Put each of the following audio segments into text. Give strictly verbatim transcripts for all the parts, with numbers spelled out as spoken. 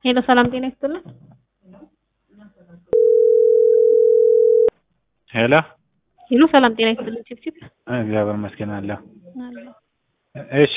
ሄሎ ሰላም ጤና ይስጥልኝ። ሄሎ ሄሎ ሰላም ጤና ይስጥልኝ። ቺፕቺፕ እግዚአብሔር ይመስገን አለ። እሺ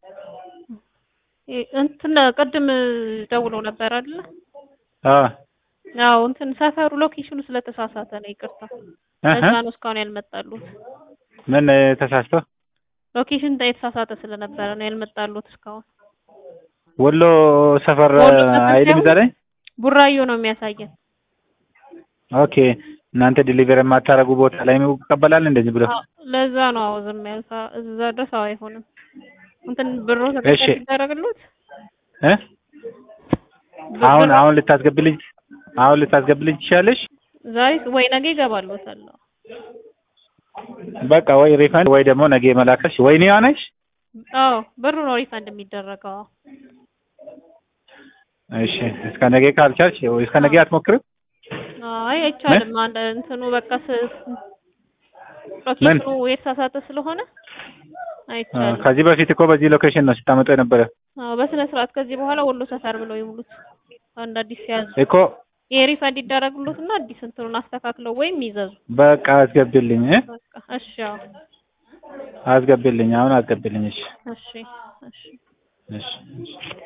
እንትን ቅድም ደውለው ነበር አይደል? አዎ አዎ እንትን ሰፈሩ ሎኬሽኑ ስለተሳሳተ ነው ይቅርታ። ለዛ ነው እስካሁን ያልመጣሉት። ምን ተሳስቶ? ሎኬሽን የተሳሳተ ስለነበረ ነው ያልመጣሉት እስካሁን። ወሎ ሰፈር አይልም ዛሬ ቡራዮ ነው የሚያሳየን። ኦኬ እናንተ ዲሊቨሪ የማታረጉ ቦታ ላይ ነው ይቀበላል እንደዚህ ብሎ ለዛ ነው አዎ ዝም ያልካ እዛ ድረስ አይሆንም። እንትን ብሮ ተከታታይ ይደረግሉት እ አሁን አሁን ልታስገብልኝ አሁን ልታስገብልኝ ትችያለሽ? ዛሬ ወይ ነገ ይገባሉታል። በቃ ወይ ሪፈንድ ወይ ደግሞ ነገ መላከሽ ወይ ነው ያነሽ? አዎ ብሩ ነው ሪፈንድ የሚደረገው። እሺ እስከ ነገ ካልቻልሽ ወይ እስከ ነገ አትሞክርም? አይ አይቻልም። አንድ እንትኑ በቃ ሎኬሽኑ የተሳሳተ ስለሆነ አይቻልም። ከዚህ በፊት እኮ በዚህ ሎኬሽን ነው ስታመጡ የነበረ። አዎ በስነ ስርዓት ከዚህ በኋላ ወሎ ሰፈር ብለው ይሙሉት። አንድ አዲስ ያዙ እኮ የሪፈንድ ይደረግሉትና አዲስ እንትኑን አስተካክለው ወይም ይዘዙ። በቃ አስገብልኝ እ በቃ እሺ አዎ አስገብልኝ አሁን አስገብልኝ። እሺ እሺ እሺ እሺ እሺ